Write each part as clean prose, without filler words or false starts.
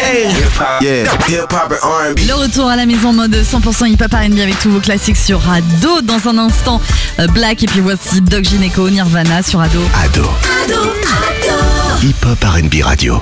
Le retour à la maison mode 100% hip-hop R&B avec tous vos classiques sur Ado. Dans un instant, Black et puis voici Doc Gynéco, Nirvana sur Ado. Ado. Hip-hop R&B radio.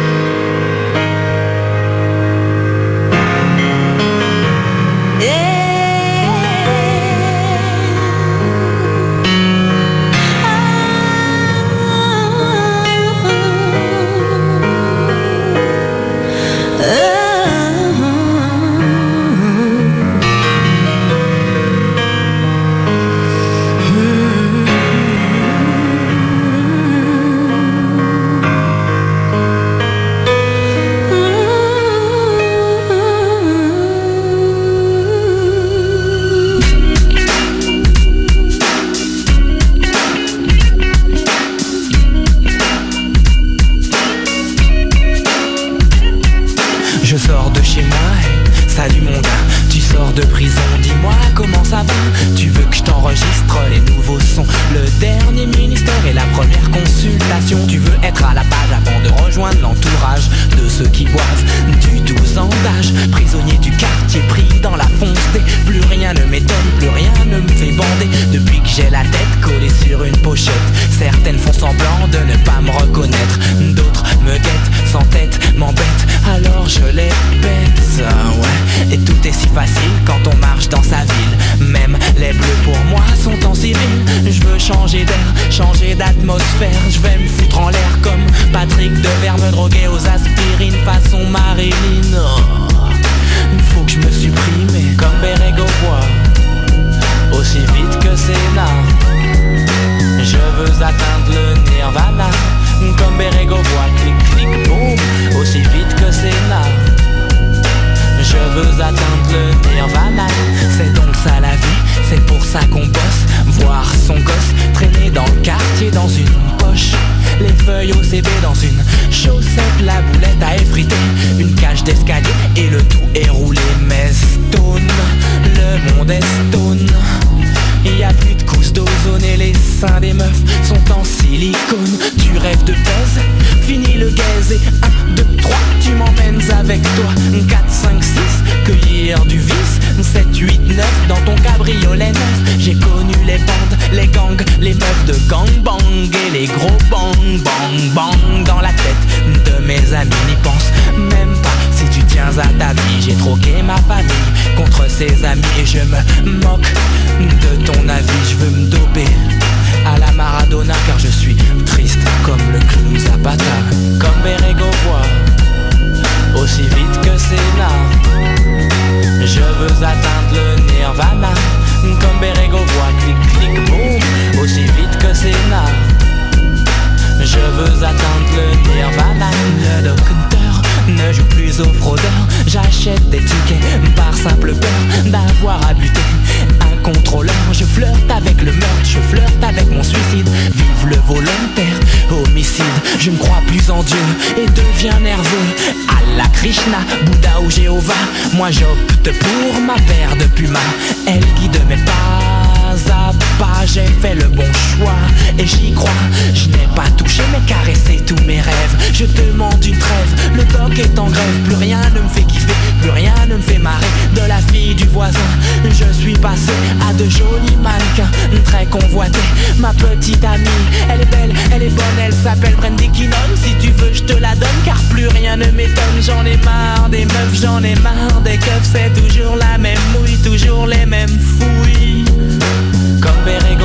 Moi j'opte pour ma paire de Puma. Elle guide mes pas à pas. J'ai fait le bon choix et j'y crois. Je n'ai pas touché mais caressé tous mes rêves. Je demande une trêve, le doc est en grève. Plus rien ne me fait kiffer, plus rien ne me fait marrer. De la fille du voisin, je suis passé à de jolis mannequins très convoités. Ma petite amie, elle est belle, elle est bonne. Elle s'appelle Brandy Kinnon. Si tu veux je te la donne car plus rien ne m'étonne. J'en ai marre des meufs, j'en ai marre des keufs. C'est toujours la même mouille, toujours les mêmes fouilles. Comme Bérégo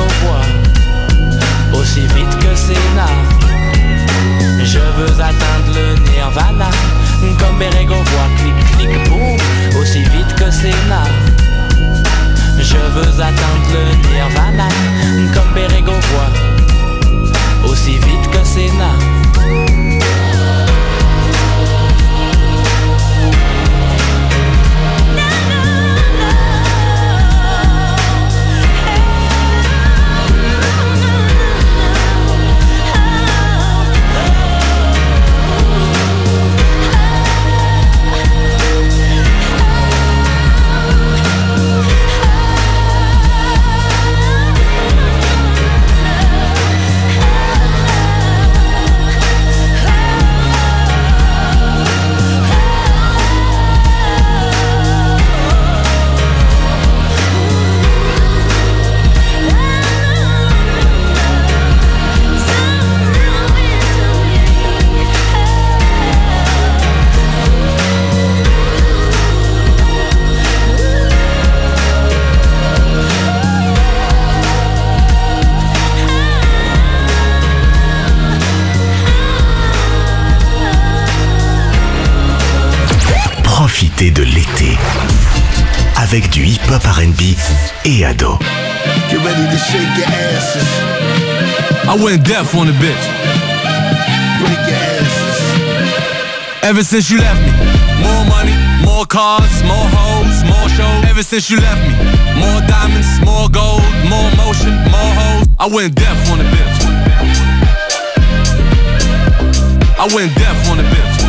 voit, aussi vite que Sénat. Je veux atteindre le Nirvana. Comme Bérégo voit, clic clic boum, aussi vite que Sénat. Je veux atteindre le Nirvana. Comme Bérégo voit, aussi vite que Sénat. profiter de l'été avec du hip-hop R&B et Ado. Get ready to shake your asses. I went deaf on the bitch. Break your asses. Ever since you left me, more money, more cars, more hoes, more shows. Ever since you left me, more diamonds, more gold, more motion, more hoes. I went deaf on the bitch. I went deaf on the bitch.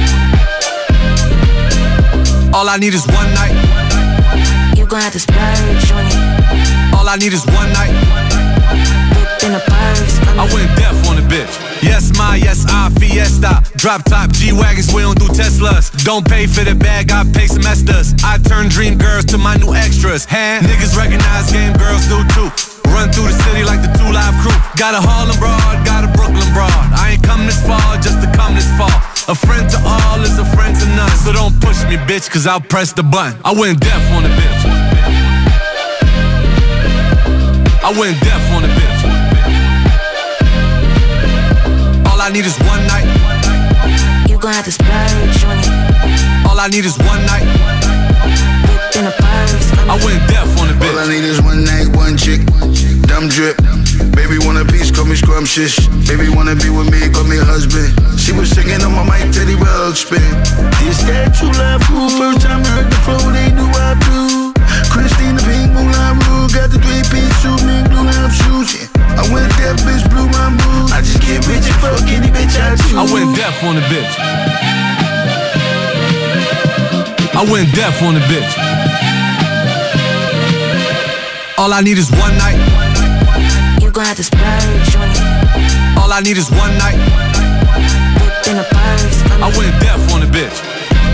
All I need is one night. You gon' have to splurge on it. All I need is one night. Whip in a purse. I went deaf on the bitch. Yes, my, yes, I, Fiesta. Drop top G-Wagons, we don't do Teslas. Don't pay for the bag, I pay semesters. I turn dream girls to my new extras. Niggas recognize game girls do too. Run through the city like the 2 Live Crew. Got a Harlem broad, got a Brooklyn broad. I ain't come this far just to come this far. A friend to all is a friend to none. So don't push me, bitch, cause I'll press the button. I went deaf on the bitch. I went deaf on the bitch. All I need is one night. You gon' have to splurge on it. All I need is one night. Whip in a purse. I went deaf on the bitch. All I need is one night, one chick. Dumb drip. Baby want a piece, call me scrumptious. Baby wanna be with me, call me husband. She was singing on my mic, Teddy Ruxpin. This that you love, who first time heard the flow, they knew I blew. Christina Pink, Moulin Rouge, got the 3-piece suit, me blue love shoes. Yeah. I went deaf, bitch, blew my mood. I just get rich and fuck any bitch I choose. I went deaf on the bitch. I went deaf on the bitch. All I need is one night. You gon' have to splurge on it. All I need is one night. Whip in a purse. I went deaf on the bitch.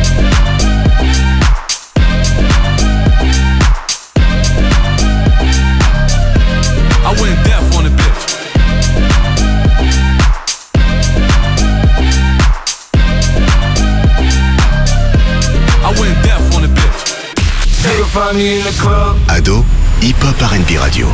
I went deaf on the bitch. I went deaf on the bitch. You can find me in the club. Ado, hip-hop R&B radio.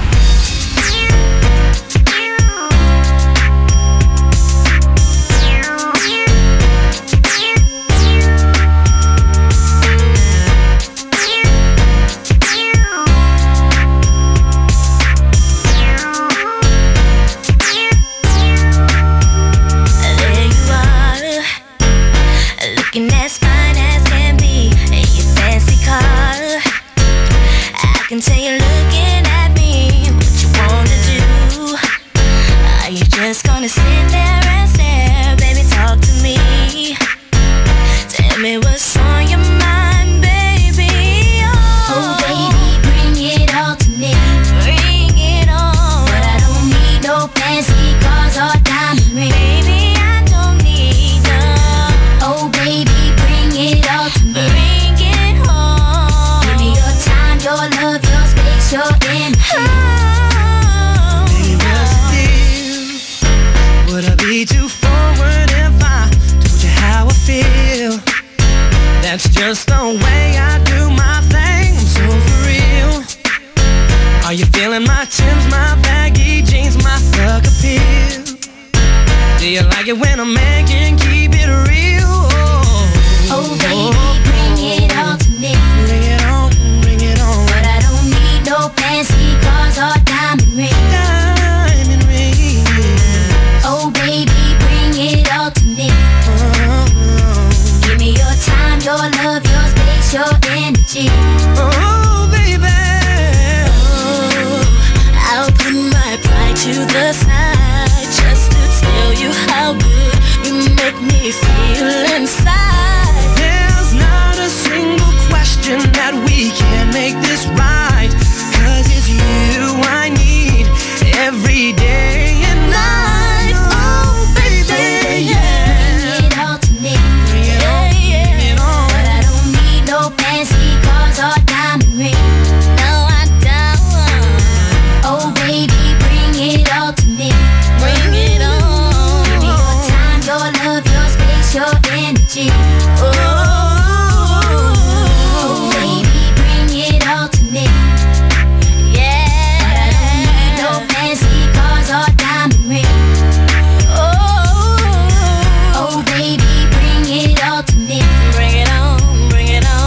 Bring it on, bring it on.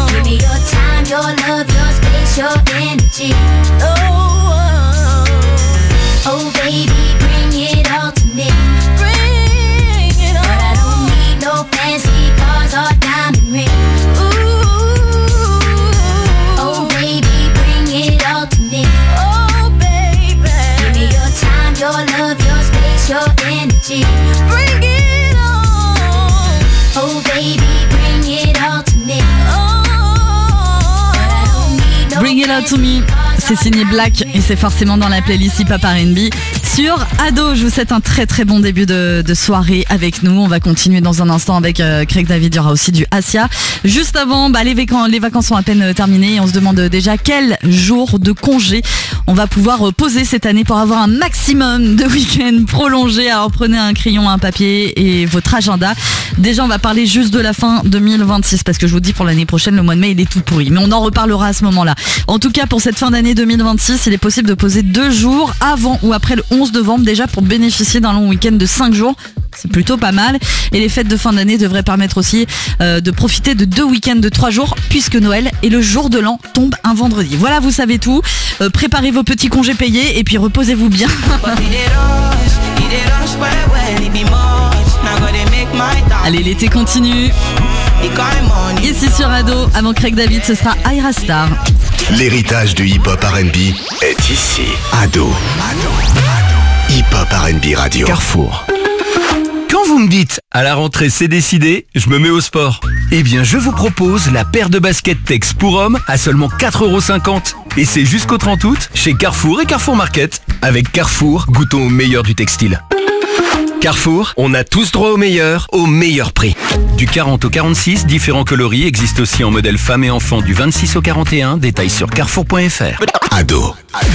space, your energy. Oh baby, bring it all to me. Bring it all. But I don't need no fancy cars or diamond ring. Oh baby, bring it all to me. Oh baby, give me your time, your love, your space, your energy. Bring it on. Oh baby, bring it all to me. Bring It Out To Me, c'est signé Black et c'est forcément dans la playlist Hip Hop R&B sur Ado. Je vous souhaite un très très bon début de soirée avec nous. On va continuer dans un instant avec Craig David. Il y aura aussi du Asia. Juste avant, les vacances sont à peine terminées et on se demande déjà quel jour de congé on va pouvoir poser cette année pour avoir un maximum de week-ends prolongés. Alors prenez un crayon, un papier et votre agenda. Déjà on va parler juste de la fin 2026 parce que je vous dis pour l'année prochaine le mois de mai il est tout pourri. Mais on en reparlera à ce moment-là. En tout cas pour cette fin d'année 2026 il est possible de poser 2 jours avant ou après le 11 novembre déjà pour bénéficier d'un long week-end de 5 jours. C'est plutôt pas mal. Et les fêtes de fin d'année devraient permettre aussi de profiter de 2 week-ends de 3 jours puisque Noël et le jour de l'an tombe un vendredi. Voilà, vous savez tout. Préparez vos petits congés payés et puis reposez-vous bien. Allez, l'été continue. Ici sur Ado, avant Craig David, ce sera Ira Star. L'héritage du hip-hop R&B est ici. Ado. Hip-hop R&B Radio. Carrefour. Quand vous me dites « à la rentrée c'est décidé, je me mets au sport », eh bien je vous propose la paire de baskets Tex pour hommes à seulement 4,50€. Et c'est jusqu'au 30 août chez Carrefour et Carrefour Market. Avec Carrefour, goûtons au meilleur du textile. Carrefour, on a tous droit au meilleur prix. Du 40 au 46, différents coloris existent aussi en modèle femmes et enfants du 26 au 41. Détails sur carrefour.fr. Ado.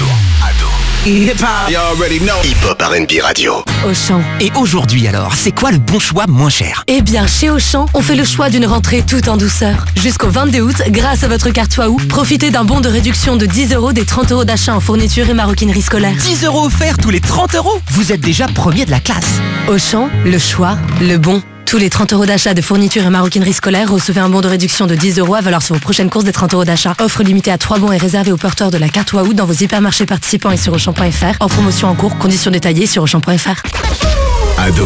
Hip-hop R&B Radio. Auchan. Et aujourd'hui alors, c'est quoi le bon choix moins cher? Eh bien, chez Auchan, on fait le choix d'une rentrée tout en douceur. Jusqu'au 22 août, grâce à votre carte Waouh, profitez d'un bon de réduction de 10€ des 30€ d'achat en fourniture et maroquinerie scolaire. 10€ offerts tous les 30€? Vous êtes déjà premier de la classe. Auchan, le choix, le bon. Tous les 30€ d'achat de fourniture et maroquinerie scolaire, recevez un bon de réduction de 10€ à valeur sur vos prochaines courses des 30€ d'achat. Offre limitée à 3 bons et réservée aux porteurs de la carte Waouh dans vos hypermarchés participants et sur Auchan.fr. En promotion en cours, conditions détaillées sur Auchan.fr. Ado.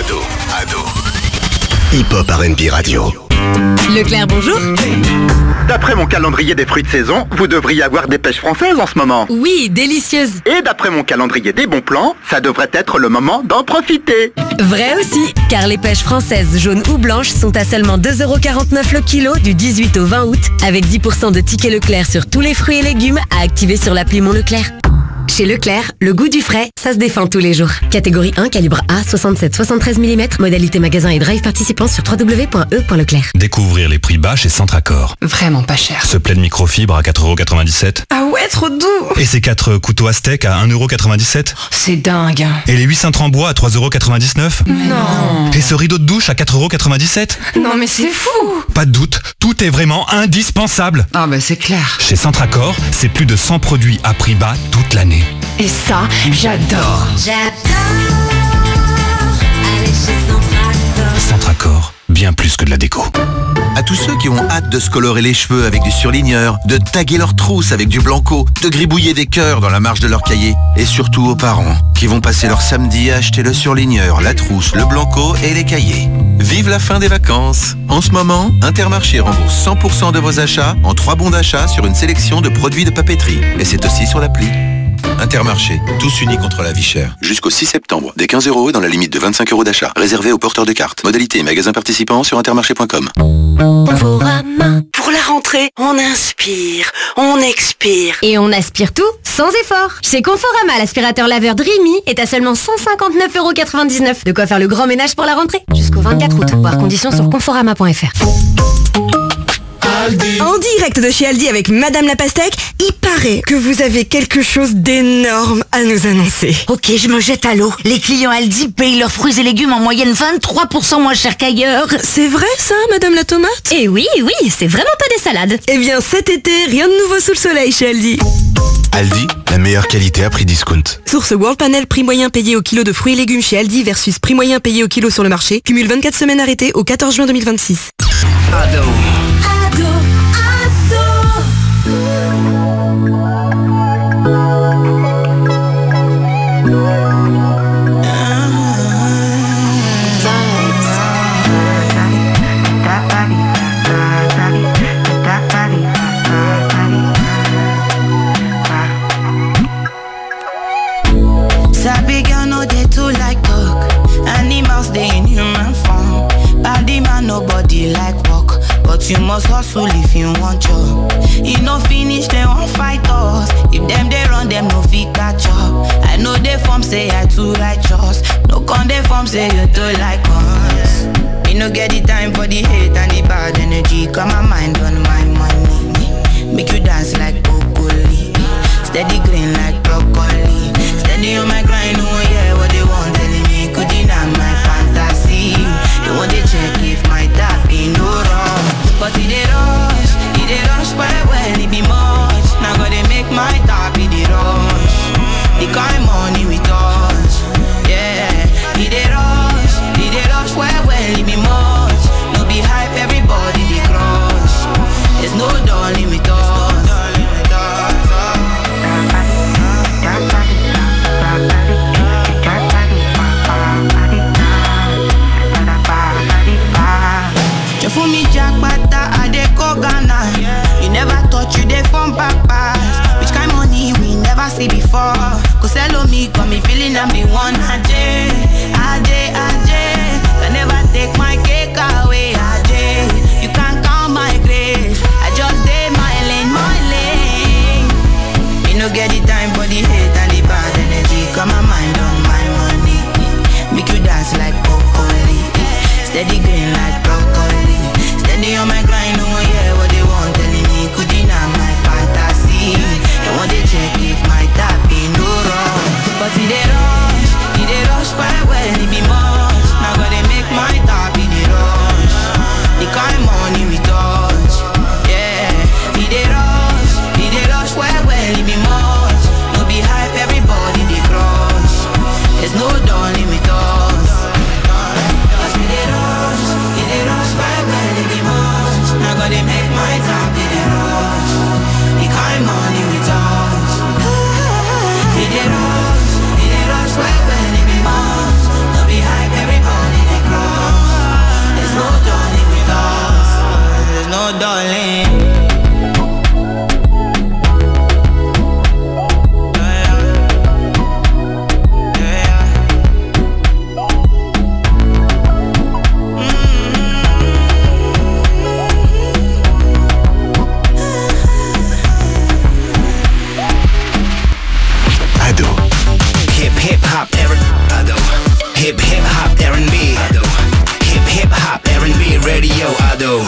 Hip-hop R&B Radio. Leclerc, bonjour. D'après mon calendrier des fruits de saison, vous devriez avoir des pêches françaises en ce moment. Oui, délicieuse. Et d'après mon calendrier des bons plans, ça devrait être le moment d'en profiter. Vrai aussi, car les pêches françaises jaunes ou blanches sont à seulement 2,49€ le kilo du 18 au 20 août, avec 10% de tickets Leclerc sur tous les fruits et légumes à activer sur l'appli Mon Leclerc. Chez Leclerc, le goût du frais, ça se défend tous les jours. Catégorie 1, calibre A, 67-73 mm, modalité magasin et drive participant sur www.e.leclerc. Découvrir les prix bas chez Centracor. Vraiment pas cher. Ce plaid microfibre à 4,97€. Ah ouais, trop doux. Et ces 4 couteaux Aztec à 1,97€. C'est dingue. Et les 8 cintres en bois à 3,99€. Non. Et ce rideau de douche à 4,97€. Non mais c'est fou. Pas de doute, tout est vraiment indispensable. Ah bah c'est clair. Chez Centracor, c'est plus de 100 produits à prix bas toute l'année. Et ça, j'adore. Aller chez Centracor. Centracor, bien plus que de la déco. À tous ceux qui ont hâte de se colorer les cheveux avec du surligneur, de taguer leurs trousses avec du blanco, de gribouiller des cœurs dans la marge de leur cahier. Et surtout aux parents qui vont passer leur samedi à acheter le surligneur, la trousse, le blanco et les cahiers. Vive la fin des vacances. En ce moment, Intermarché rembourse 100% de vos achats en 3 bons d'achat sur une sélection de produits de papeterie. Et c'est aussi sur l'appli. Intermarché, tous unis contre la vie chère. Jusqu'au 6 septembre, des 15€ dans la limite de 25€ d'achat. Réservé aux porteurs de cartes. Modalité et magasins participants sur intermarché.com. Conforama. Pour la rentrée, on inspire, on expire. Et on aspire tout sans effort. Chez Conforama, l'aspirateur laveur Dreamy est à seulement 159,99€. De quoi faire le grand ménage pour la rentrée. Jusqu'au 24 août. Voir conditions sur conforama.fr. En direct de chez Aldi avec Madame la Pastèque, il paraît que vous avez quelque chose d'énorme à nous annoncer. Ok, je me jette à l'eau. Les clients Aldi payent leurs fruits et légumes en moyenne 23% moins cher qu'ailleurs. C'est vrai ça, Madame la Tomate? Eh oui, c'est vraiment pas des salades. Eh bien cet été, rien de nouveau sous le soleil chez Aldi. Aldi, la meilleure qualité à prix discount. Source World Panel, prix moyen payé au kilo de fruits et légumes chez Aldi versus prix moyen payé au kilo sur le marché. Cumule 24 semaines arrêtées au 14 juin 2026. Ado. but you must hustle if you want job. You no finish, they won't fight us. If them they run, them no fit catch up. I know they form say I too righteous. No con they form say you too like us. Me no get the time for the hate and the bad energy. Got my mind on my money. Make you dance like broccoli. Steady green like broccoli. Steady on my grind, oh yeah, what they want telling me. Could deny my fantasy. They want to check if my tap be no wrong. But it they rush well, it be much. Now gotta make my tap be the rush. The kind money we touch, yeah. It they rush well, it be much. No be hype, everybody they crush. There's no darling with us. For me jackpata, I dey go Ghana. You never thought you dey from papas. Which kind money we never see before. Cause hello me, got me feeling I'm the one. Ajay. Can never take my cake away, Ajay. You can't count my grace. I just dey my lane. Me no get the time for the hate and the bad energy. Got my mind on my money. Make you dance like broccoli. Steady green like broccoli. Steady on my grind, oh yeah, what they want telling me. Could deny my fantasy. They want to check if my tap be no wrong. But it they rush quite well, it be much. Now gotta make my tap be the rush. The kind money we touch, yeah. It they rush quite well, it be much. No be hype, everybody they crush. There's no darling with us. Cause it they rush quite well, it be much. Now gotta make my tap be the rush. The kind money we touch. It they rush quite well, it be much. No be hype, everybody they crush. There's no darling with us. There's no darling. Hip hop R&B. Hip hop R&B radio. Ado.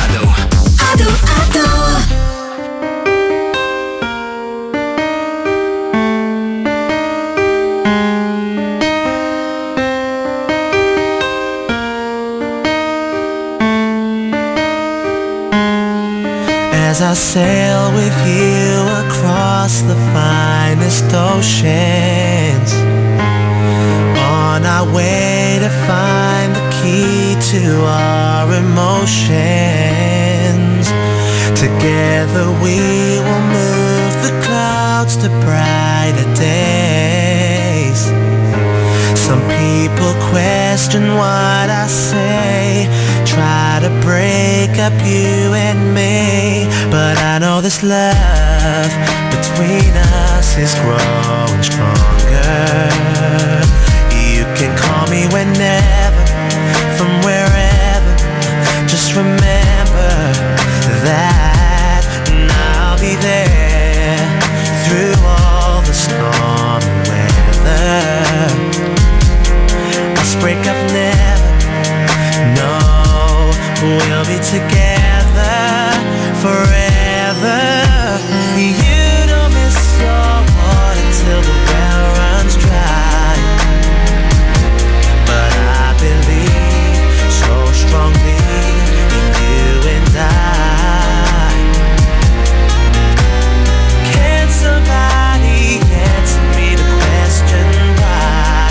As I sail with you across the finest oceans, on our way to find the key to our emotions. Together we will move the clouds to brighter days. Some people question what I say, try to break up you and me, but I know this love between us is growing stronger. You can call me whenever, from wherever. Just remember that, and I'll be there through all the storm and weather. Us break up never, no, we'll be together forever. You don't miss your water till the well runs dry, but I believe so strongly in you and I. Can somebody answer me the question why?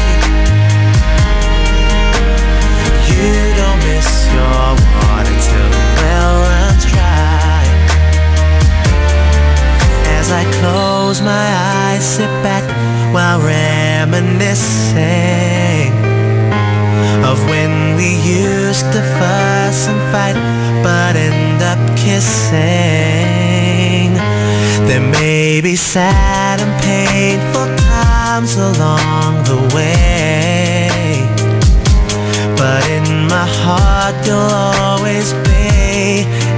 You don't miss your water till the well runs dry. As I close my eyes, sit back while reminiscing of when we used to fuss and fight, but end up kissing. There may be sad and painful times along the way, but in my heart you'll always be,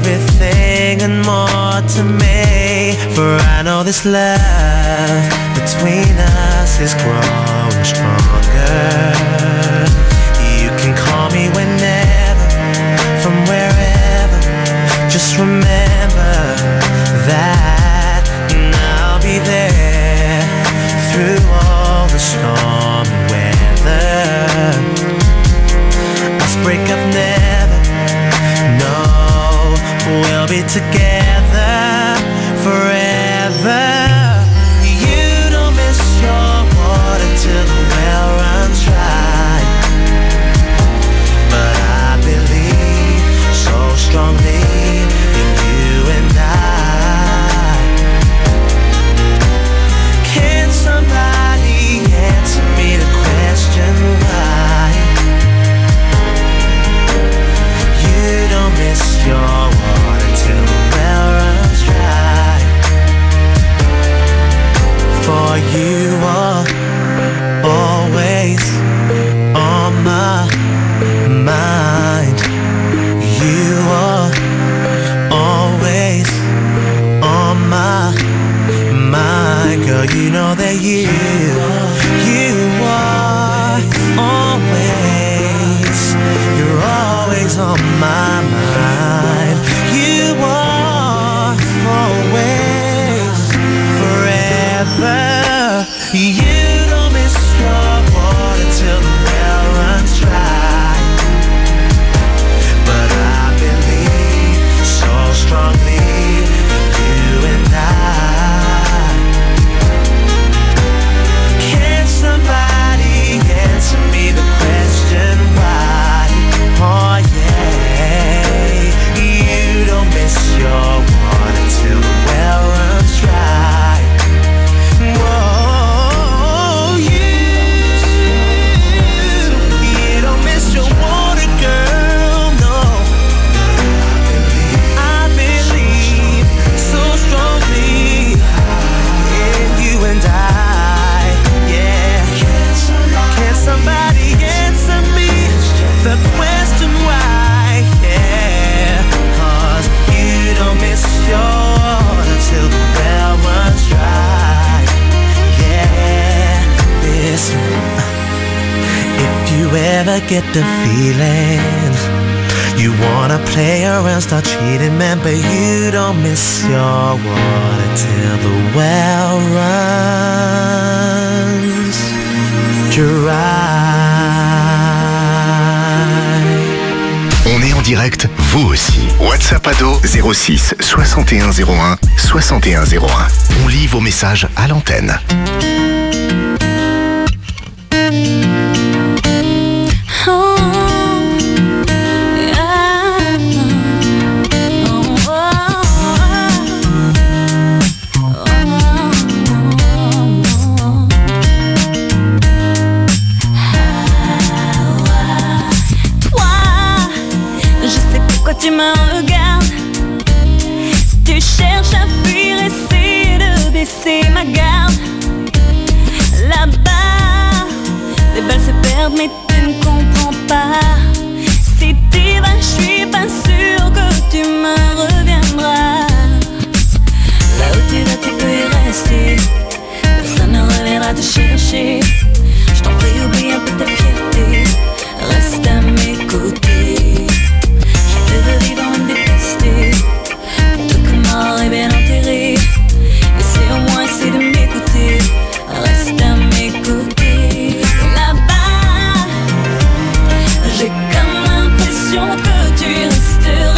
everything and more to me. For I know this love between us is growing stronger. You can call me whenever, from wherever. Just remember that, and I'll be there through all the stormy weather. Us break up never, no, we'll be together forever. You don't miss your water till the well runs dry, but I believe so strongly in you and I. Can somebody answer me the question why? You don't miss your water till the well runs dry. For you are always on my mind. You are always on my mind. Girl, you know that you are always, you're always on my mind. You are always, forever. You don't miss your water till the well runs dry, but I believe so strongly in you and I. Can somebody answer me the question why? Oh yeah, you don't miss your water till the well runs dry. Whoa, you don't miss your water, girl, no. I believe so strongly in you and I, yeah. Can somebody answer me the question why? Yeah, 'cause you don't miss your water till the well runs dry. Yeah, listen, if you ever get the feeling you wanna play around, start cheating, man, but you don't miss your water till the well runs dry. On est en direct, vous aussi. WhatsApp Ado 06 61 01 61 01. On lit vos messages à l'antenne. Tu me regardes, tu cherches à fuir, essayer de baisser ma garde. Là-bas, les balles se perdent mais tu ne comprends pas. Si t'y vas, je suis pas sûre que tu me reviendras. Là où tu vas, tu peux y rester. Personne ne reviendra te chercher. Je t'en prie, oublie un peu ta fierté. Reste à mes côtés. Je veux vivre en détester. Tout que mort est bien enterré. Essaie au moins essaie de m'écouter. Reste à mes côtés. Là-bas, j'ai comme l'impression que tu resteras.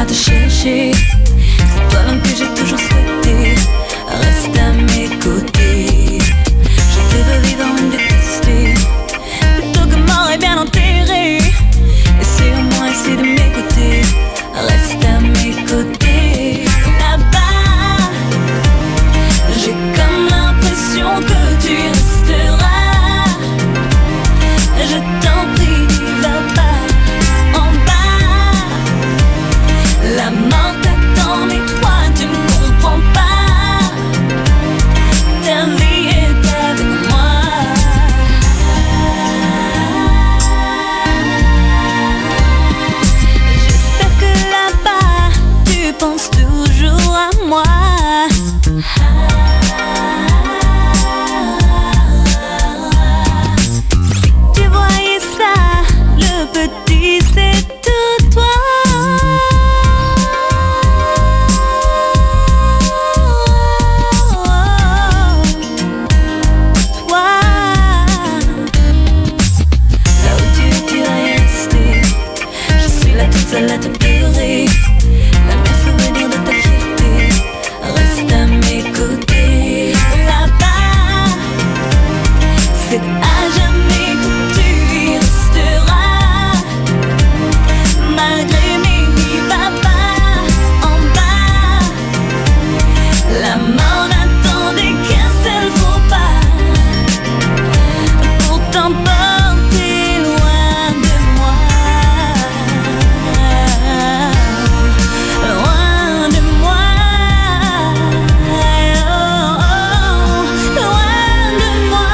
te chercher. C'est toi l'homme que j'ai toujours souhaité. Reste à mes côtés. Je te veux vivant une détestée, plutôt que mort et bien enterré. Et c'est à moi, c'est de mes côtés. Reste à mes côtés. Là-bas, j'ai comme l'impression que tu resteras. Je t'en prie, n'y va pas en bas. La mort t'attend, mais toi tu ne comprends pas. Ta vie est avec moi. J'espère que là-bas tu penses toujours à moi. Si tu voyais ça, le petit c'est tout toi. Là où tu es resté, je suis là toute seule à te pleurer. La mer souvenir de ta fierté, reste à mes côtés. Là-bas, c'est à jamais que tu y resteras. Malgré mes n'y va pas en bas. La mort n'attendait qu'un seul faux pas pour t'emporter loin de moi. Loin de moi. Oh, oh, loin de moi.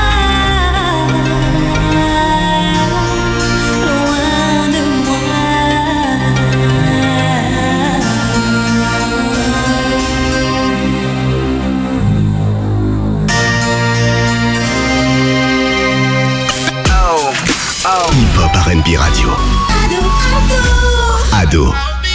Loin de moi. Hip-hop R&B Radio. Ado.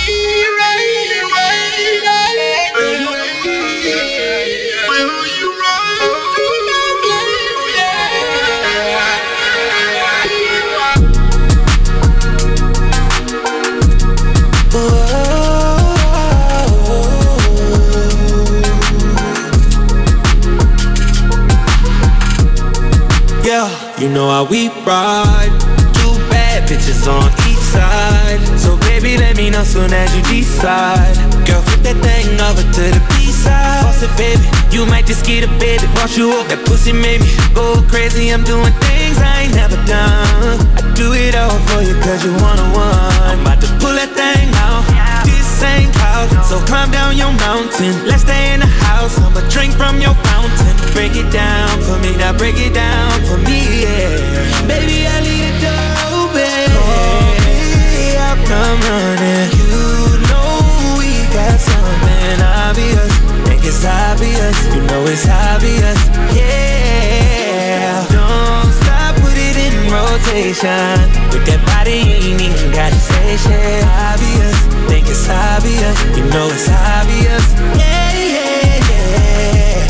Yeah, you know how we ride. Two bad bitches on each side. So baby, let me know soon as you decide. Girl, flip that thing over to the B-side. Boss it, baby, you might just get a baby. Wash you up, that pussy made me go crazy. I'm doing things I ain't never done. I do it all for you cause you one-on-one. I'm about to pull that thing out. This ain't cloud, so climb down your mountain. Let's stay in the house, I'ma drink from your fountain. Break it down for me, now break it down for me, yeah. Baby, I need a dough, baby. I'll come running. You know we got something obvious. Think it's obvious, you know it's obvious, yeah. Don't stop, put it in rotation. With that body, you ain't even gotta say shit. Obvious, think it's obvious, you know it's obvious, yeah, yeah, yeah.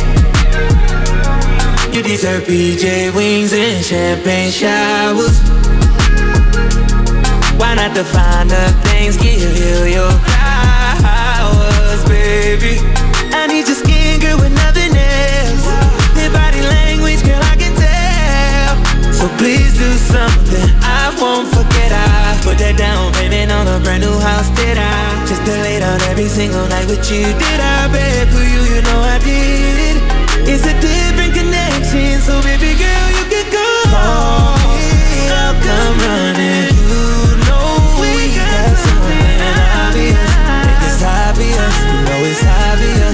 You deserve BJ wings and champagne showers. Why not define the things, give you your flowers, baby. I need your skin, girl, with nothing else. Your body language, girl, I can tell. So please do something I won't forget. I put that down payment on a brand new house, did I? Just to lay down every single night with you. Did I beg for you? You know I did. It's a different connection, so baby girl, you can call me. I'll come running. You know we got something obvious. Think it's obvious, you know it's obvious,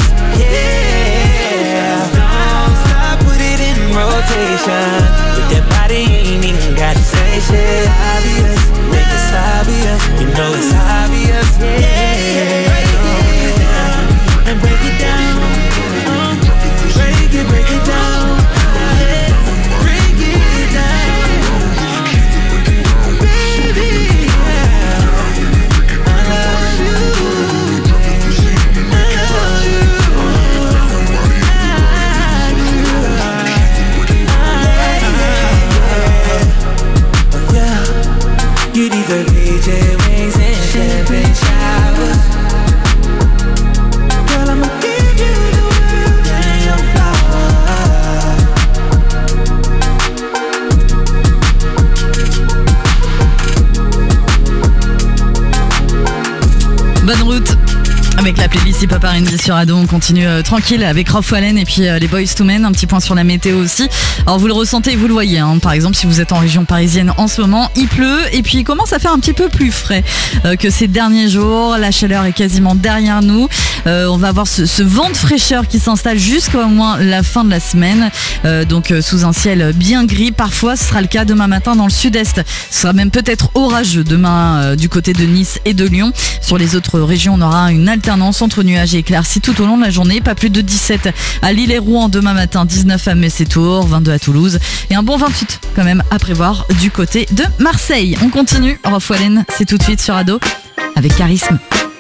yeah. Don't stop, put it in rotation. With that body, you ain't even gotta say shit. Obvious, think it's obvious, you know it's obvious, yeah. And break it down, break it down, yeah. Break it down. Bonne route avec la playlist Hip Hop R&B sur Ado. On continue tranquille avec Ralph Wallen et puis les Boyz II Men. Un petit point sur la météo aussi. Alors vous le ressentez et vous le voyez, hein. Par exemple, si vous êtes en région parisienne en ce moment, il pleut et puis il commence à faire un petit peu plus frais que ces derniers jours. La chaleur est quasiment derrière nous. On va avoir ce vent de fraîcheur qui s'installe jusqu'à au moins la fin de la semaine. Donc sous un ciel bien gris. Parfois, ce sera le cas demain matin dans le sud-est. Ce sera même peut-être orageux demain du côté de Nice et de Lyon. Sur les autres régions, on aura une alternance entre nuages et éclaircies tout au long de la journée. Pas plus de 17 à Lille et Rouen demain matin, 19 à Metz et Tours, 22 à Toulouse et un bon 28 quand même à prévoir du côté de Marseille. On continue. Ralph Wallen, c'est tout de suite sur Ado avec Charisme.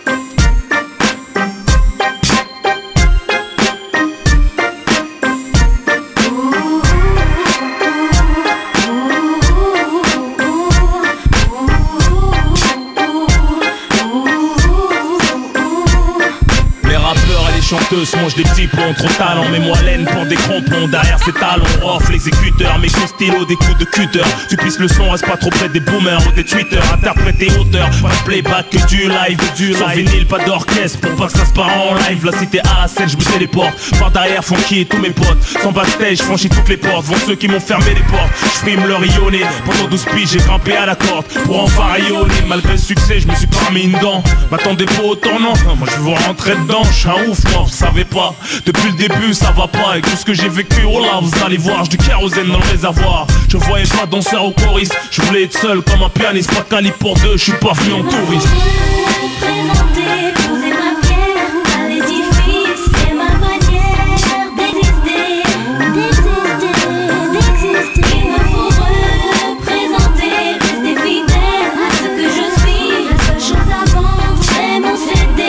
Chanteuse mange des petits plombs, trop talent, mets-moi laine pour des crampons. Derrière ses talons, off l'exécuteur, mes coups stylo, des coups de cutter. Tu pisses le son, reste pas trop près des boomers ou des tweeters. Interprète et auteur, pas de playback que du live. Sur vinyle, pas d'orchestre, pour pas que ça se part en live. La cité à la scène, je me téléporte. Par derrière, funky et tous mes potes. Sans backstage, franchis toutes les portes. Vont ceux qui m'ont fermé les portes. J'frime le rayonné, pendant 12 piges, j'ai grimpé à la corde. Pour enfin rayonner, malgré le succès, je me suis pas mis une dent. M'attendez pas au tournant, moi je veux rentrer dedans, j'suis un ouf. Vous savez pas, depuis le début ça va pas. Avec tout ce que j'ai vécu, oh là vous allez voir, j'ai du kérosène dans le réservoir. Je voyais pas danseur au choriste, je voulais être seul comme un pianiste. Pas calibre pour deux, je suis pas venu en touriste. Présenter, poser ma pierre à l'édifice, c'est ma manière d'exister. Il me faut représenter, rester fidèle à ce que je suis. La seule chose avant, c'est mon CD.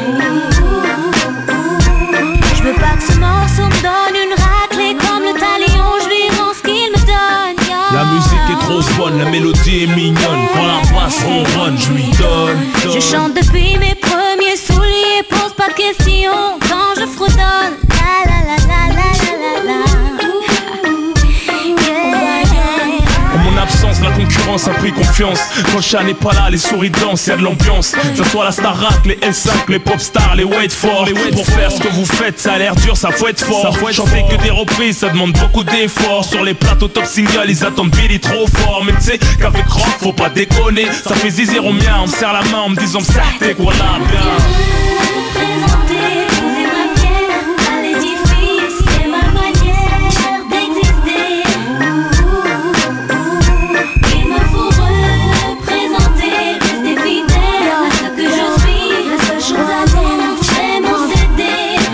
Je veux pas que ce morceau me donne une raclée comme le talion, je lui rends ce qu'il me donne. La musique est trop bonne, la mélodie est mignonne. Quand la basse ronronne, je lui donne. Je chante depuis mes premiers souliers, pose pas de questions quand je fredonne. La la la la la la la la. En mon absence, la concurrence a pris confiance. Quand le chat n'est pas là, les souris dansent, y'a de l'ambiance. Que ce soit la Starac, les L5, les Popstars, les Wait For. Pour faire ce que vous faites, ça a l'air dur, ça faut être fort. Chanter que des reprises, ça demande beaucoup d'efforts. Sur les plateaux top single, ils attendent Billy trop fort. Mais tu sais qu'avec rock, faut pas déconner. Ça fait zizir au mien, on me serre la main en me disant ça, t'es quoi là bien. Présenter, poser ma pierre à l'édifice, c'est ma manière d'exister. Il me faut représenter, rester fidèle à ce que je suis. La seule chose avant, c'est mon CD.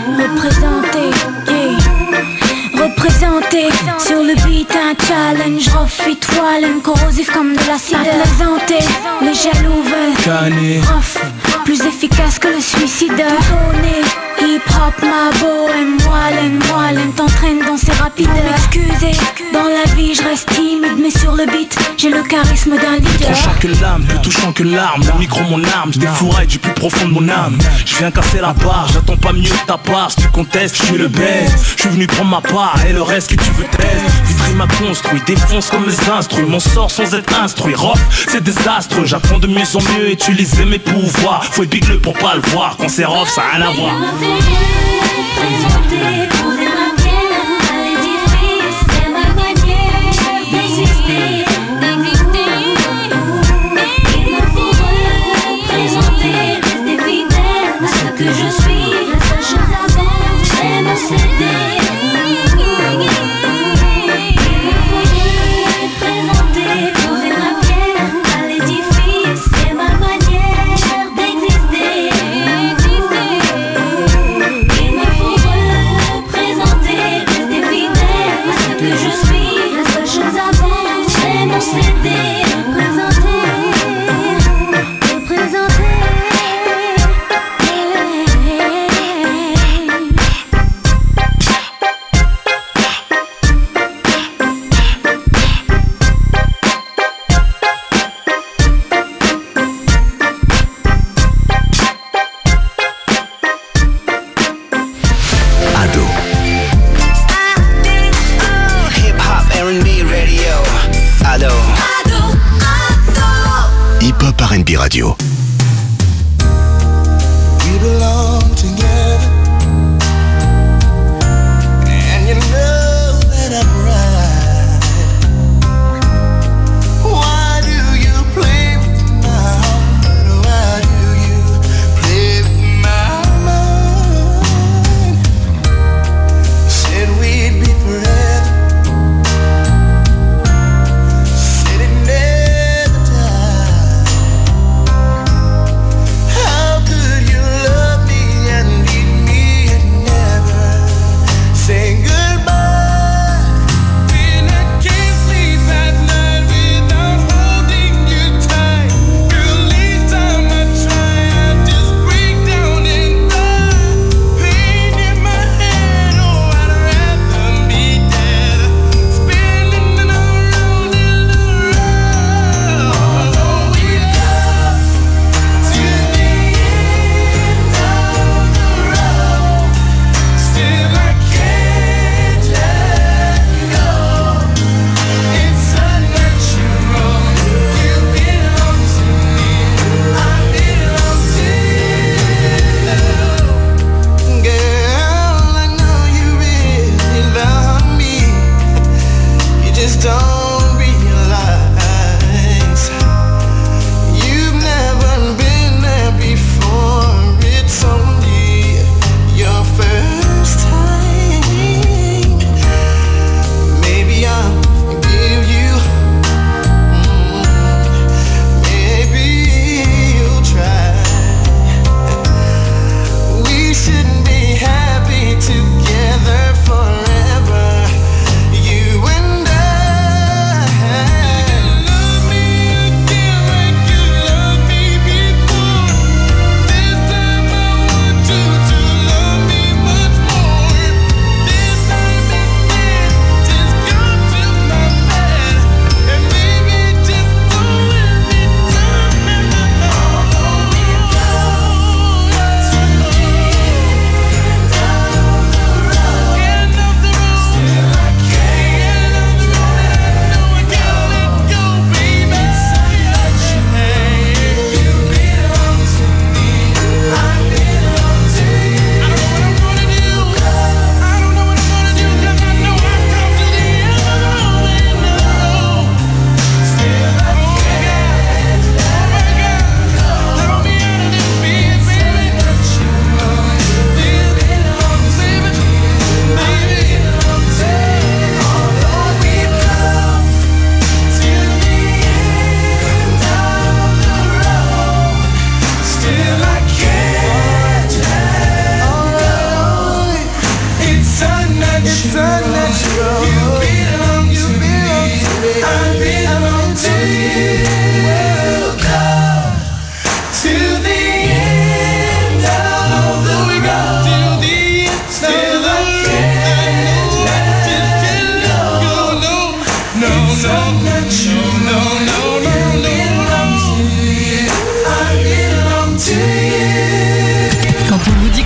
Représenter, sur le beat un challenge, refit Wallen, corrosif comme de l'acide. Présenter, les jaloux veulent rough, plus efficace que le suicide. Donner, hip hop, ma bohème, Wallen t'entraîne dans ses rapides. M'excuser, dans la vie je reste timide, mais sur le beat, j'ai le charisme d'un leader. Tranchant que l'âme, plus touchant que l'arme. Le micro mon arme, je défouraille du plus profond de mon âme. Je viens casser la barre, j'attends pas mieux de ta part. Si tu contestes, je suis le best. Je suis venu prendre ma part et le reste que tu veux tester. Vitry m'a construit, défonce comme les instruits. Mon sort sans être instruit, rock, c'est désastreux. J'apprends de mieux en mieux, utiliser mes pouvoirs. Faut être big le pour pas le voir, quand c'est rock ça a rien à voir. Présenter, poser ma pierre à l'édifice, c'est ma manière d'exister. Il me faut représenter, rester fidèle à ce que je suis. La seule chose avant, c'est mon CD. Il me faut représenter, poser ma pierre à l'édifice, c'est ma manière d'exister. Il me faut représenter, rester fidèle à ce que je suis. La seule chose avant, c'est mon CD. Hip Hop R&B Radio.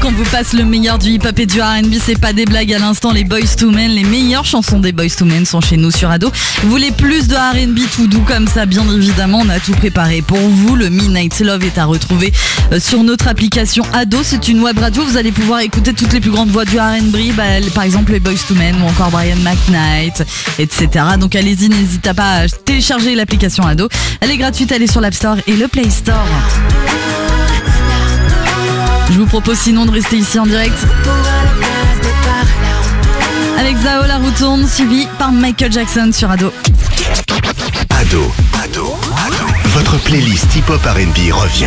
qu'on vous passe le meilleur du hip-hop et du R&B, c'est pas des blagues à l'instant. Les Boyz II Men, les meilleures chansons des Boyz II Men sont chez nous sur Ado. Vous voulez plus de R&B tout doux comme ça, bien évidemment, on a tout préparé pour vous. Le Midnight Love est à retrouver sur notre application Ado. C'est une web radio, vous allez pouvoir écouter toutes les plus grandes voix du R&B, par exemple les Boyz II Men ou encore Brian McKnight, etc. Donc allez-y, n'hésitez pas à télécharger l'application Ado. Elle est gratuite, elle est sur l'App Store et le Play Store. Je vous propose sinon de rester ici en direct avec Zao, La roue tourne, suivi par Michael Jackson sur Ado. Ado. Votre playlist hip-hop R&B revient.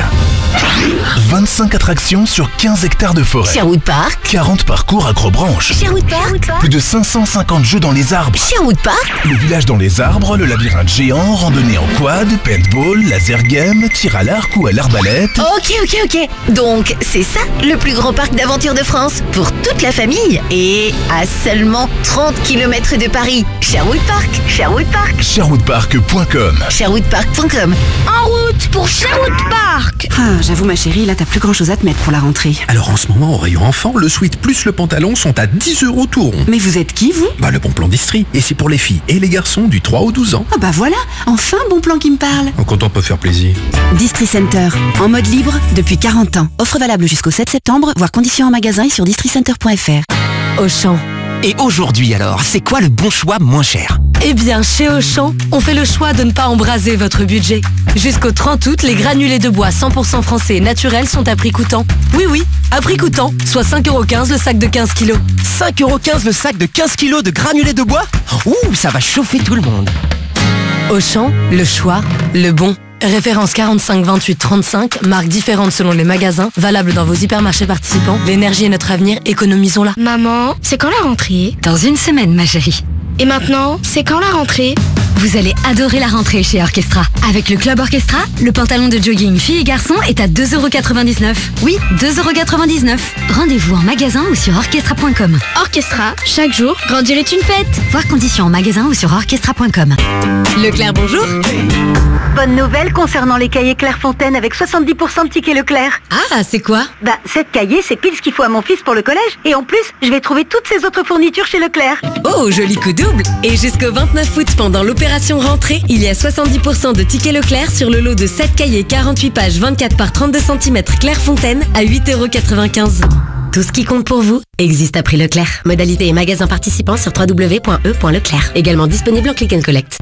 25 attractions sur 15 hectares de forêt. Sherwood Park. 40 parcours acrobranche. Sherwood Park. Plus de 550 jeux dans les arbres. Sherwood Park. Le village dans les arbres, le labyrinthe géant, randonnée en quad, paintball, laser game, tir à l'arc ou à l'arbalète. Ok. Donc, c'est ça, le plus grand parc d'aventure de France, pour toute la famille, et à seulement 30 km de Paris. Sherwood Park. Sherwoodpark.com. Sherwoodpark.com. En route pour Sherwood Park. J'avoue ma chérie, là t'as plus grand chose à te mettre pour la rentrée. Alors en ce moment, au rayon enfant, le sweat plus le pantalon sont à 10 € tout rond. Mais vous êtes qui, vous ? Le bon plan d'Istrie. Et c'est pour les filles et les garçons du 3 au 12 ans. Ah bah voilà, enfin bon plan qui me parle. Quand on peut faire plaisir. Distri Center, en mode libre depuis 40 ans. Offre valable jusqu'au 7 septembre, voire conditions en magasin et sur districenter.fr. Auchan. Et aujourd'hui alors, c'est quoi le bon choix moins cher ? Eh bien, chez Auchan, on fait le choix de ne pas embraser votre budget. Jusqu'au 30 août, les granulés de bois 100% français et naturels sont à prix coûtant. Oui, à prix coûtant, soit 5,15 € le sac de 15 kilos. 5,15 € le sac de 15 kilos de granulés de bois ? Ouh, ça va chauffer tout le monde. Auchan, le choix, le bon. Référence 45 28 35, marques différentes selon les magasins, valable dans vos hypermarchés participants. L'énergie est notre avenir, économisons-la. Maman, c'est quand la rentrée ? Dans une semaine, ma chérie. Et maintenant, c'est quand la rentrée ? Vous allez adorer la rentrée chez Orchestra. Avec le Club Orchestra, le pantalon de jogging filles et garçons est à 2,99 €. Oui, 2,99 €. Rendez-vous en magasin ou sur orchestra.com. Orchestra, chaque jour, grandir est une fête. Voir conditions en magasin ou sur orchestra.com. Leclerc, bonjour. Bonne nouvelle concernant les cahiers Clairefontaine avec 70% de tickets Leclerc. Ah, c'est quoi ? Cette cahier, c'est pile ce qu'il faut à mon fils pour le collège. Et en plus, je vais trouver toutes ces autres fournitures chez Leclerc. Oh, joli coup double. Et jusqu'au 29 août, pendant l'opération rentrée, il y a 70% de tickets Leclerc sur le lot de 7 cahiers 48 pages 24 par 32 cm Clairefontaine à 8,95 €. Tout ce qui compte pour vous existe à prix Leclerc. Modalité et magasin participants sur www.e.leclerc. Également disponible en click and collect.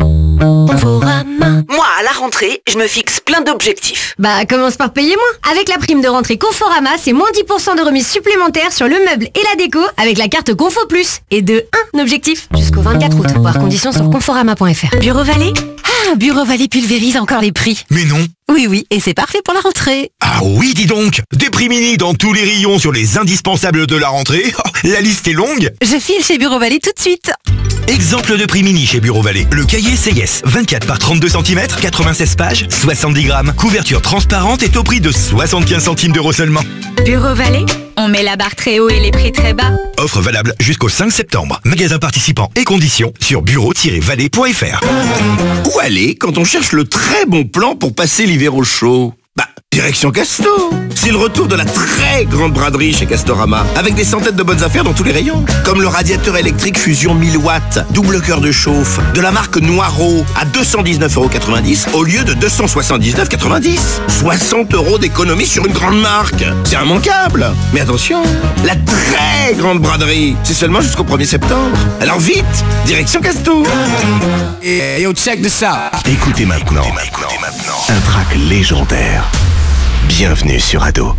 Moi, à la rentrée, je me fixe plein d'objectifs. Commence par payer moins. Avec la prime de rentrée Conforama, c'est moins 10% de remise supplémentaire sur le meuble et la déco avec la carte Confo Plus. Et de 1 objectif jusqu'au 24 août. Voir conditions sur conforama.fr. Bureau Vallée ? Bureau Vallée pulvérise encore les prix. Mais non. Oui, et c'est parfait pour la rentrée. Ah oui, dis donc. Des prix mini dans tous les rayons sur les indispensables de la rentrée. La liste est longue. Je file chez Bureau Vallée tout de suite. Exemple de prix mini chez Bureau Vallée. Le cahier CYS, 24 par 32 cm, 96 pages, 70 grammes. Couverture transparente est au prix de 75 centimes d'euros seulement. Bureau Vallée, on met la barre très haut et les prix très bas. Offre valable jusqu'au 5 septembre. Magasin participant et conditions sur bureau-vallée.fr. Où aller quand on cherche le très bon plan pour passer l'hiver au chaud ? Direction Casto. C'est le retour de la très grande braderie chez Castorama, avec des centaines de bonnes affaires dans tous les rayons. Comme le radiateur électrique Fusion 1000 watts, double cœur de chauffe, de la marque Noireau, à 219,90 € au lieu de 279,90 €. 60 € d'économie sur une grande marque. C'est immanquable. Mais attention, la très grande braderie, c'est seulement jusqu'au 1er septembre. Alors vite, direction Casto. Yo, check this out. Écoutez maintenant un track légendaire. Bienvenue sur Ado.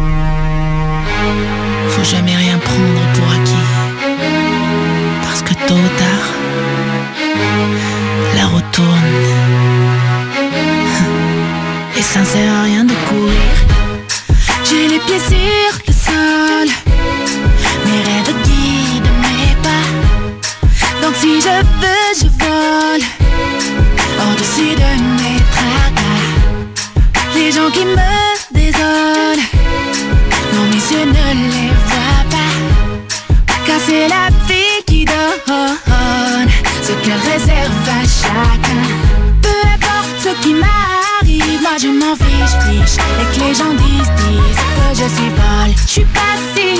Faut jamais rien prendre pour acquis. Parce que tôt ou tard, la route tourne. Et ça ne sert à rien de courir. J'ai les pieds sur le sol. Mes rêves guident mes pas. Donc si je veux, je vole. Au-dessus de mes tracas. Les gens qui me désolent, non mes yeux ne les voient pas. Car c'est la vie qui donne ce qu'elle réserve à chacun. Peu importe ce qui m'arrive, moi je m'en fiche. Et que les gens disent que je suis folle. Je suis pas si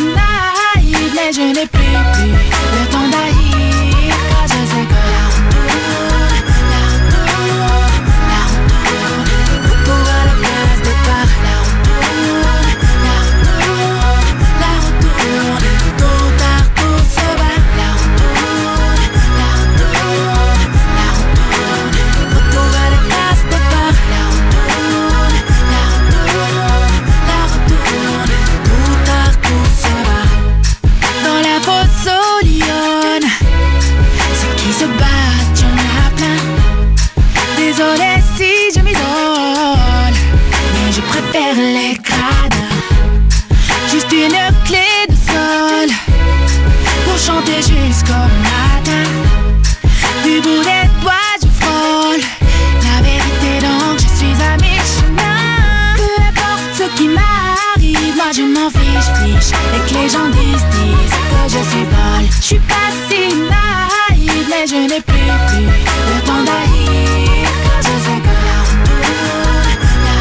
je m'en fiche et que les gens disent que je suis folle. Je suis pas si naïve, mais je n'ai plus le temps d'haïr. Car je sais que la retourne,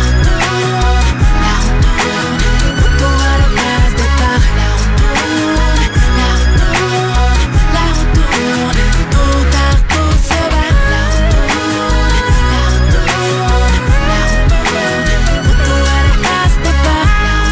retour à la place de départ. La retourne, tôt ou tard tout se bat. La retourne, retour à la place de départ.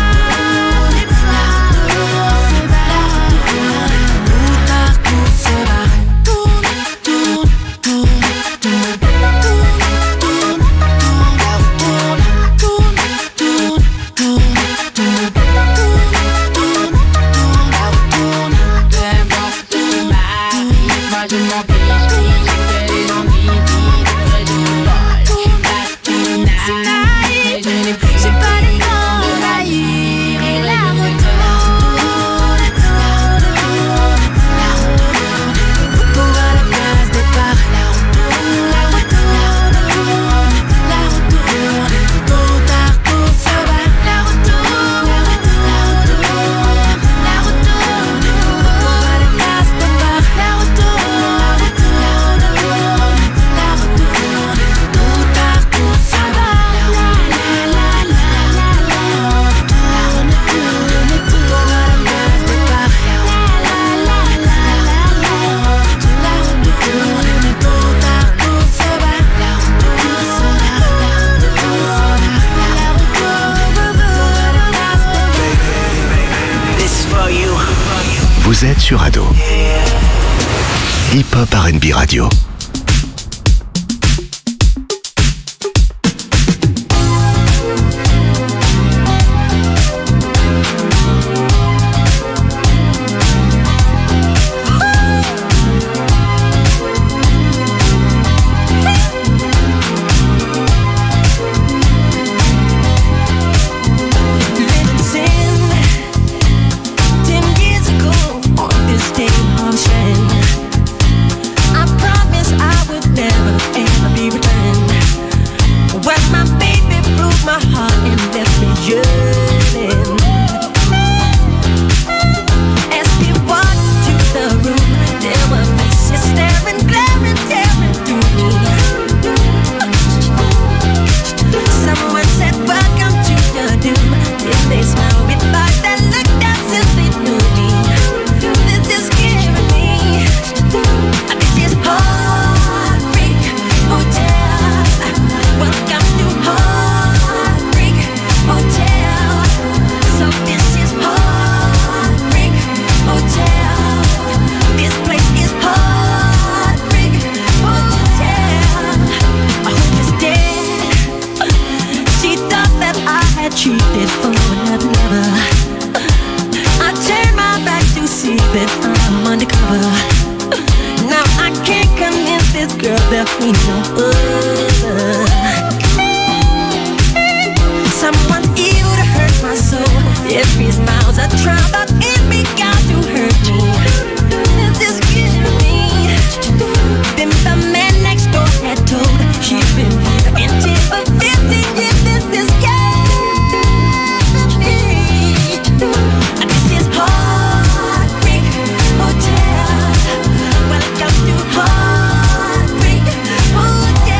Vous êtes sur Ado. Hip Hop R&B Radio. Welcome to Heartbreak Hotel.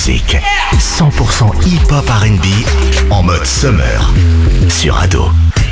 musique. 100% hip-hop R&B en mode summer sur Ado.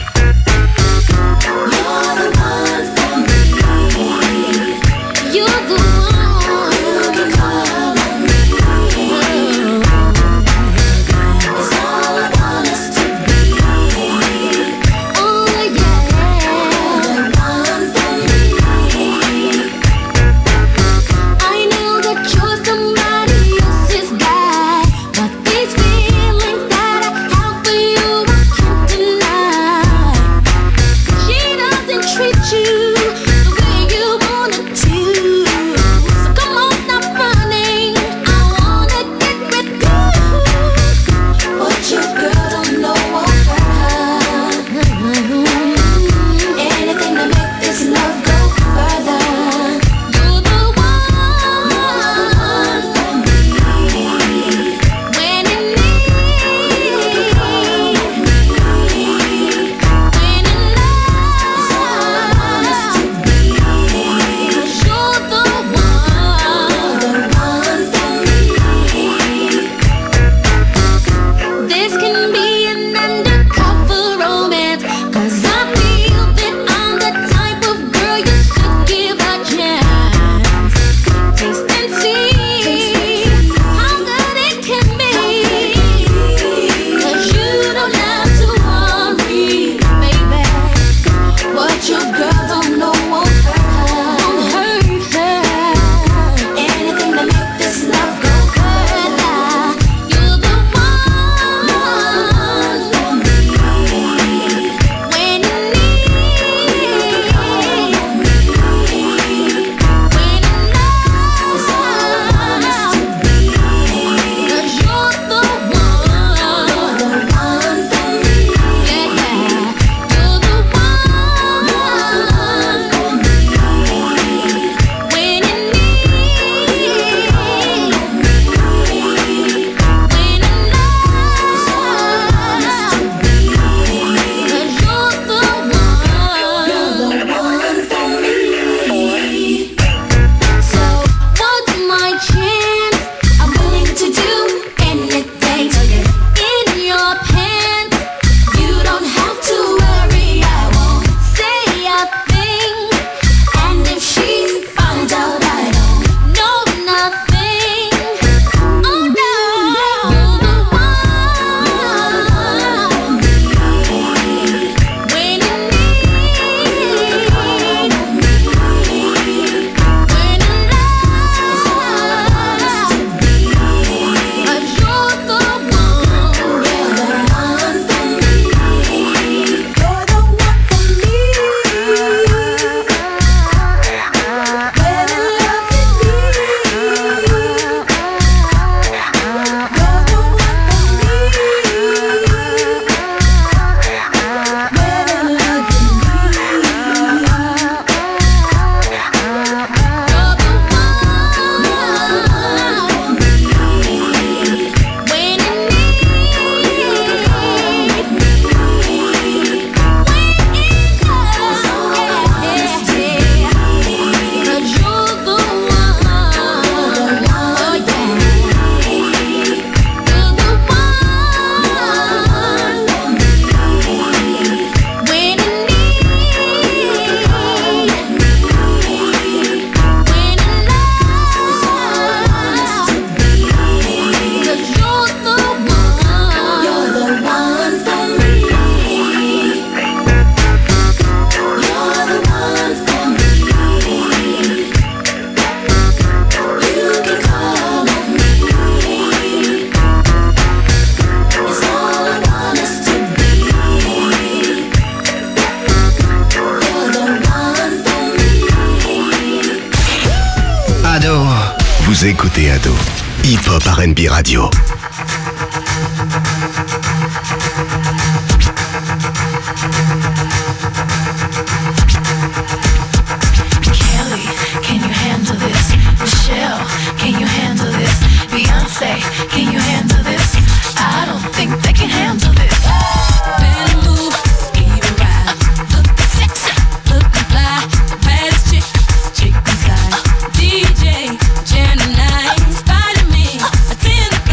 Vous écoutez Ado, Hip Hop R&B Radio. Kelly, can you handle this? Michelle, can you handle this? Beyonce, can you handle this? I don't think they can handle this. Better move, give it right. Look sexy, look fly. Baddest chick inside. DJ, Gemini, Spider-Man, attend the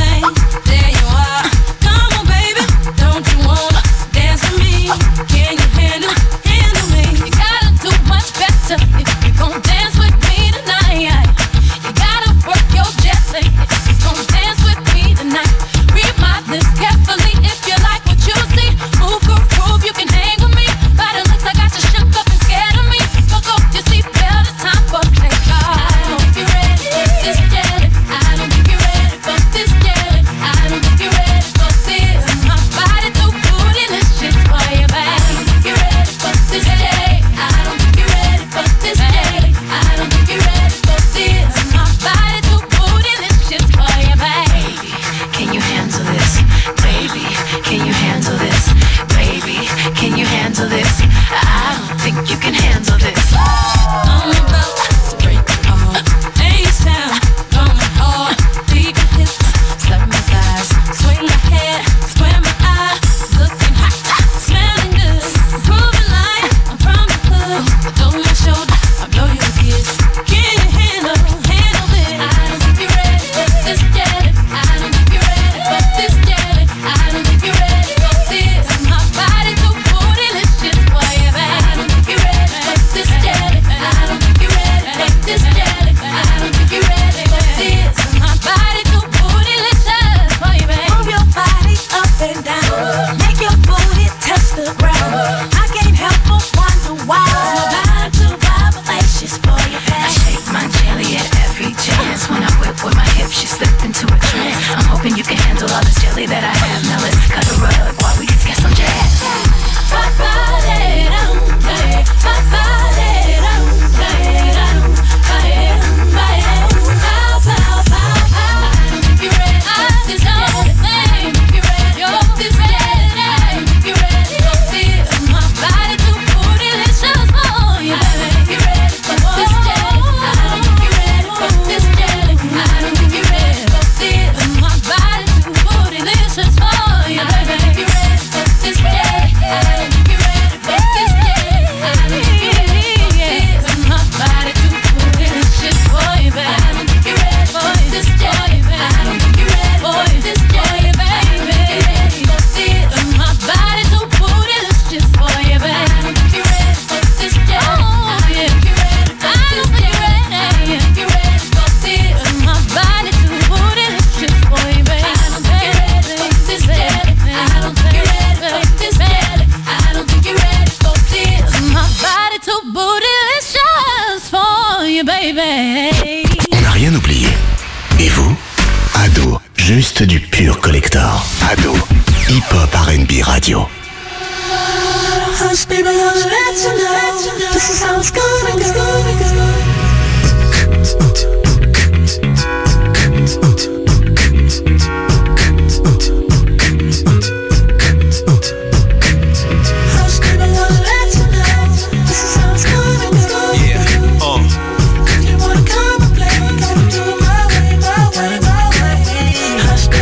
fancy that I have. Now let's cut a rug while we get some jazz. On n'a rien oublié. Et vous? Ado, juste du pur collector. Ado, hip-hop R&B radio. Hush, baby, I'll let you know. This is how it's gonna go.